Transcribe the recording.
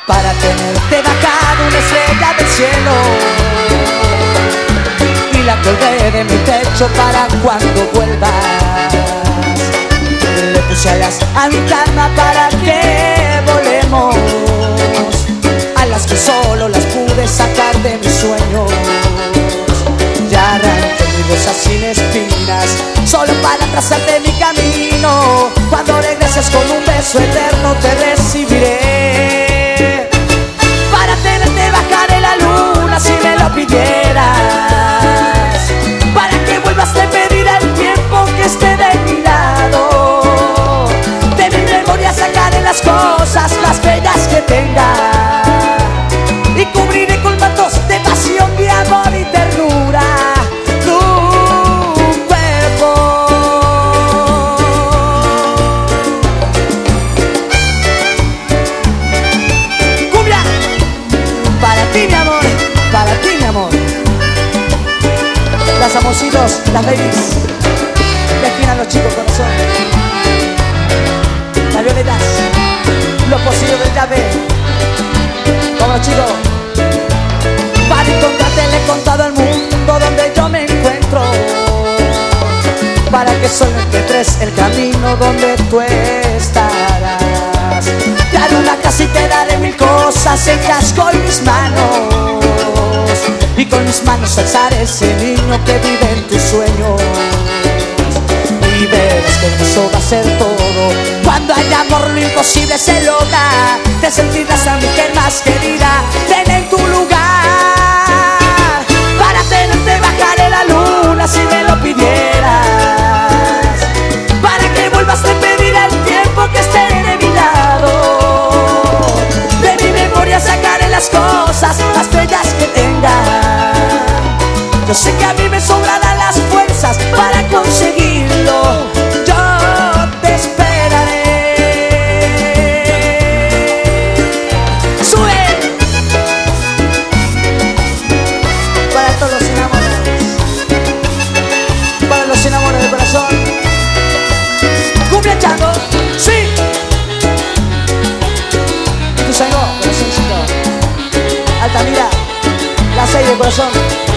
para tenerte bajado una estrella del cielo, y la colgué de mi techo para cuando vuelvas. Le puse alas a mi cama para que volemos, alas que solo las pude sacar de mis sueños. Ya arranqué mi rosa sin espinas, solo para trazarte mi camino. Cuando regreses con un beso eterno te recibiré, para tenerte bajaré la luna si me lo pidieras, para que vuelvas te pediré el tiempo que esté de mi lado. De mi memoria sacaré las cosas más bellas que tenga, y cubriré con mantos de pasión, de amor y ternura tu cuerpo. Cumbia, para ti mi amor, para ti mi amor. Las amorcitos, las babies, y al final los chicos corazón. Las violetas, los pocillos del llave. Vamos chicos. Para encontrarte le he contado al mundo donde yo me encuentro, para que solo encuentres el camino donde tú estarás. Te haré una casa y te daré mil cosas hechas con mis manos, y con mis manos alzaré ese niño que vive en tus sueños. Y verás que eso va a ser todo. Cuando hay amor lo imposible se logra, te sentirás la mujer más querida. Ven en tu lugar, para tenerte bajaré la luna si me lo pidieras, para que vuelvas te pediré el tiempo que esté de mi lado. De mi memoria sacaré las cosas más bellas que tenga. Yo sé que a mí me sobrarán las fuerzas para conseguirlo. Yo te esperaré. Sube. Para todos los enamorados, para los enamorados del corazón. Cumbia chango, sí. Y tu sango, corazoncito. Altamira, la 6 del corazón.